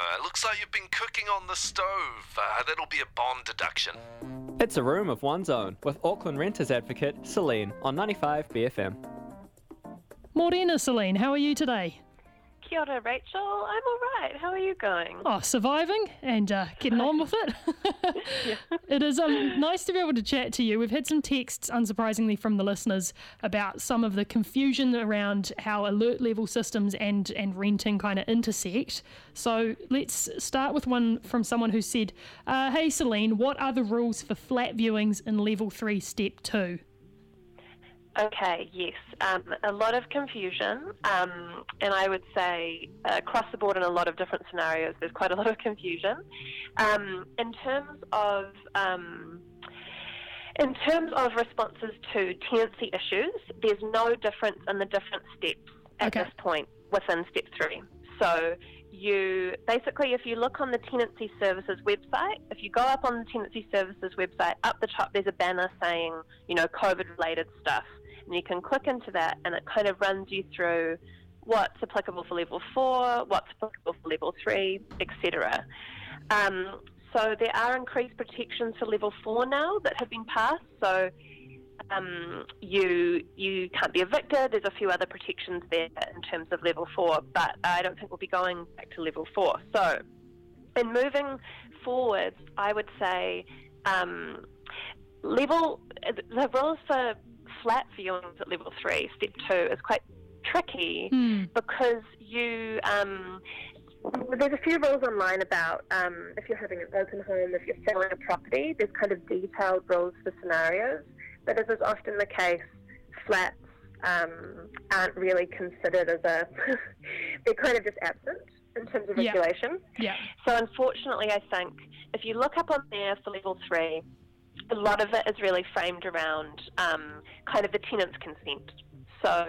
Looks like you've been cooking on the stove. That'll be a bond deduction. It's a room of one's own with Auckland Renters Advocate Celine on 95 BFM. Morena, Celine, how are you today? Kia ora, Rachel. I'm all right. How are you going? Oh, surviving and getting on with it. It is nice to be able to chat to you. We've had some texts, unsurprisingly, from the listeners about some of the confusion around how alert level systems and renting kind of intersect. So let's start with one from someone who said, hey, Celine, what are the rules for flat viewings in Level 3, Step 2? Okay, yes. A lot of confusion, and I would say across the board in a lot of different scenarios, there's quite a lot of confusion. In terms of responses to tenancy issues, there's no difference in the different steps at this point within Step 3. So if you look on the Tenancy Services website, if you go up on the Tenancy Services website, up the top there's a banner saying, COVID-related stuff. And you can click into that and it kind of runs you through what's applicable for Level 4, what's applicable for Level 3, etc. So there are increased protections for Level 4 now that have been passed. So you can't be evicted. There's a few other protections there in terms of Level 4, but I don't think we'll be going back to Level 4. So in moving forward, I would say the rules for flat viewings at Level 3, Step 2, is quite tricky because there's a few rules online about if you're having an open home, if you're selling a property, there's kind of detailed rules for scenarios. But as is often the case, flats aren't really considered as they're kind of just absent in terms of regulation. Yeah. So unfortunately, I think if you look up on there for Level 3, a lot of it is really framed around kind of the tenant's consent. So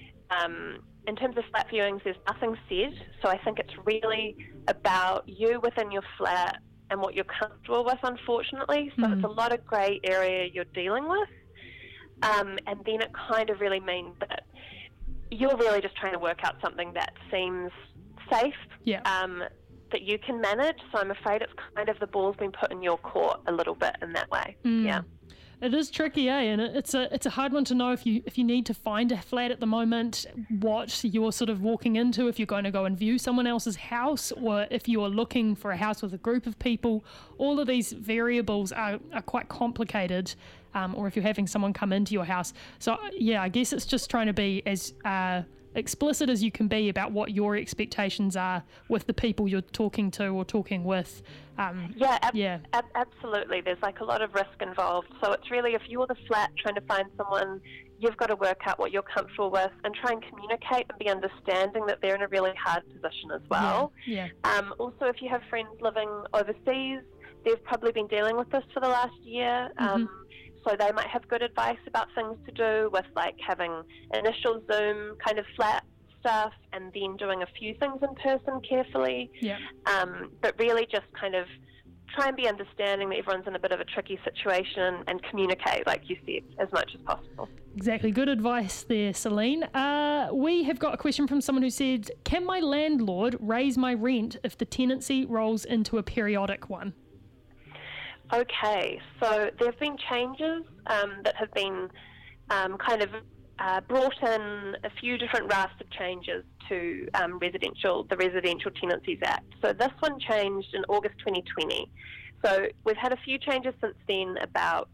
in terms of flat viewings, there's nothing said. So I think it's really about you within your flat and what you're comfortable with, unfortunately. So it's a lot of grey area you're dealing with. And then it kind of really means that you're really just trying to work out something that seems safe, that you can manage. So I'm afraid it's kind of the ball's been put in your court a little bit in that way. Yeah. It is tricky, and it's a hard one to know if you need to find a flat at the moment, what you're sort of walking into, if you're going to go and view someone else's house, or if you're looking for a house with a group of people. All of these variables are quite complicated, or if you're having someone come into your house. So I guess it's just trying to be as explicit as you can be about what your expectations are with the people you're talking to or talking with. Absolutely. There's like a lot of risk involved. So it's really, if you're the flat trying to find someone, you've got to work out what you're comfortable with and try and communicate and be understanding that they're in a really hard position as well. Also, if you have friends living overseas, they've probably been dealing with this for the last year. So they might have good advice about things to do with like having initial Zoom kind of flat stuff and then doing a few things in person carefully. But really just kind of try and be understanding that everyone's in a bit of a tricky situation and communicate, like you said, as much as possible. Exactly. Good advice there, Celine. We have got a question from someone who said, can my landlord raise my rent if the tenancy rolls into a periodic one? Okay, so there have been changes that have been brought in a few different rafts of changes to the Residential Tenancies Act. So this one changed in August 2020. So we've had a few changes since then about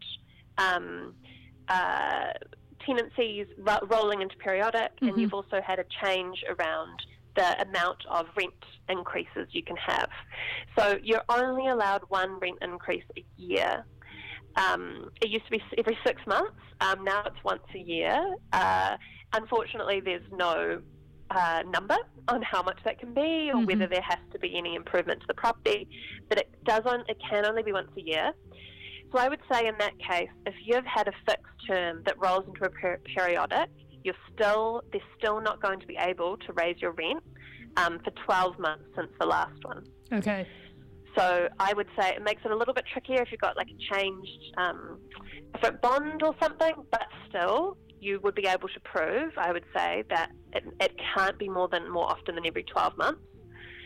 tenancies rolling into periodic, and you've also had a change around the amount of rent increases you can have. So you're only allowed one rent increase a year. It used to be every 6 months. Now it's once a year. Unfortunately, there's no number on how much that can be or whether there has to be any improvement to the property, but it can only be once a year. So I would say in that case, if you've had a fixed term that rolls into a periodic, they're still not going to be able to raise your rent for 12 months since the last one. Okay. So I would say it makes it a little bit trickier if you've got like a changed different bond or something, but still you would be able to prove, I would say, that it can't be more often than every 12 months.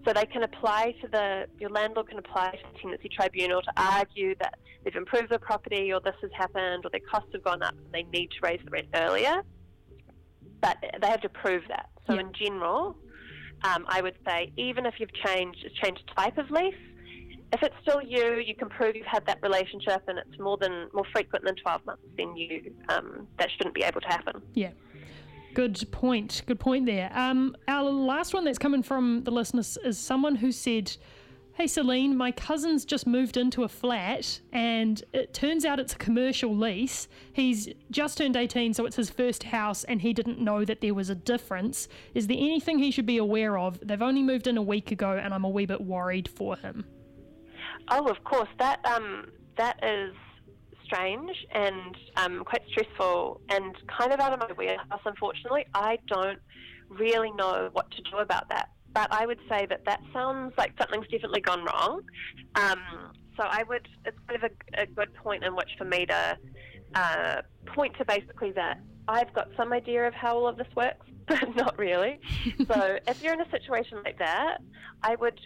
So they can apply to your landlord can apply to the tenancy tribunal to argue that they've improved the property or this has happened or their costs have gone up and they need to raise the rent earlier. But they have to prove that. So in general, I would say even if you've changed type of lease, if it's still you can prove you've had that relationship and it's more frequent than 12 months, then that shouldn't be able to happen. Yeah. Good point there. Our last one that's coming from the listeners is someone who said, "Hey Celine, my cousin's just moved into a flat and it turns out it's a commercial lease. He's just turned 18, so it's his first house and he didn't know that there was a difference. Is there anything he should be aware of? They've only moved in a week ago and I'm a wee bit worried for him." Oh, of course. That is strange and quite stressful and kind of out of my wheelhouse, unfortunately. I don't really know what to do about that. But I would say that sounds like something's definitely gone wrong. So it's kind of a good point in which for me to point to basically that I've got some idea of how all of this works, but not really. So if you're in a situation like that, I would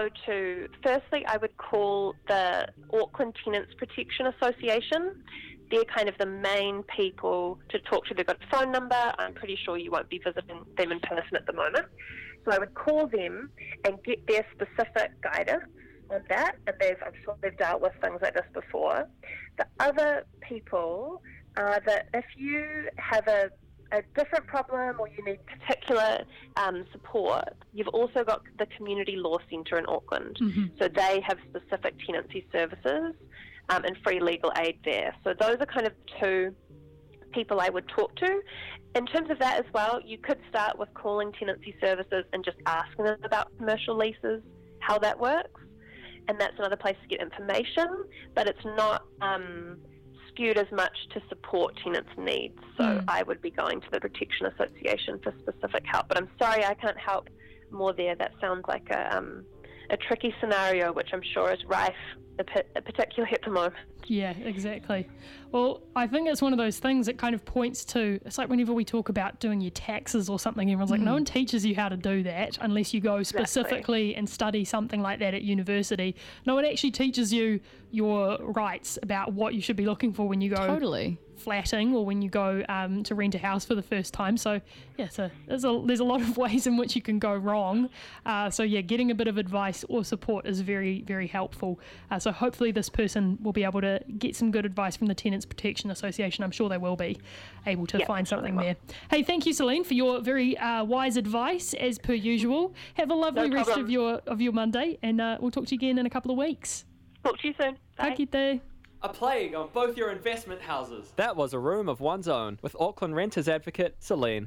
call the Auckland Tenants Protection Association. They're kind of the main people to talk to. They've got a phone number. I'm pretty sure you won't be visiting them in person at the moment. So I would call them and get their specific guidance on that. And I'm sure they've dealt with things like this before. The other people are that if you have a different problem or you need particular support, you've also got the Community Law Centre in Auckland. Mm-hmm. So they have specific tenancy services and free legal aid there. So those are kind of two people I would talk to. In terms of that as well, you could start with calling tenancy services and just asking them about commercial leases, how that works. And that's another place to get information, but it's not skewed as much to support tenants' needs. So I would be going to the Protection Association for specific help. But I'm sorry, I can't help more there. That sounds like a tricky scenario, which I'm sure is rife, particularly at the moment. Yeah, exactly. Well, I think it's one of those things that kind of points to, it's like whenever we talk about doing your taxes or something, everyone's like, no one teaches you how to do that unless you go specifically and study something like that at university. No one actually teaches you your rights about what you should be looking for when you go flatting or when you go to rent a house for the first time. So yeah, there's a lot of ways in which you can go wrong. So yeah, getting a bit of advice or support is very, very helpful. So hopefully this person will be able to get some good advice from the Tenants Protection Association. I'm sure they will be able to find something there. Hey, thank you, Celine, for your very wise advice as per usual. Have a lovely rest of your Monday, and we'll talk to you again in a couple of weeks. Talk to you soon. Bye. Ka kite. A plague on both your investment houses. That was A Room of One's Own with Auckland Renters Advocate Celine.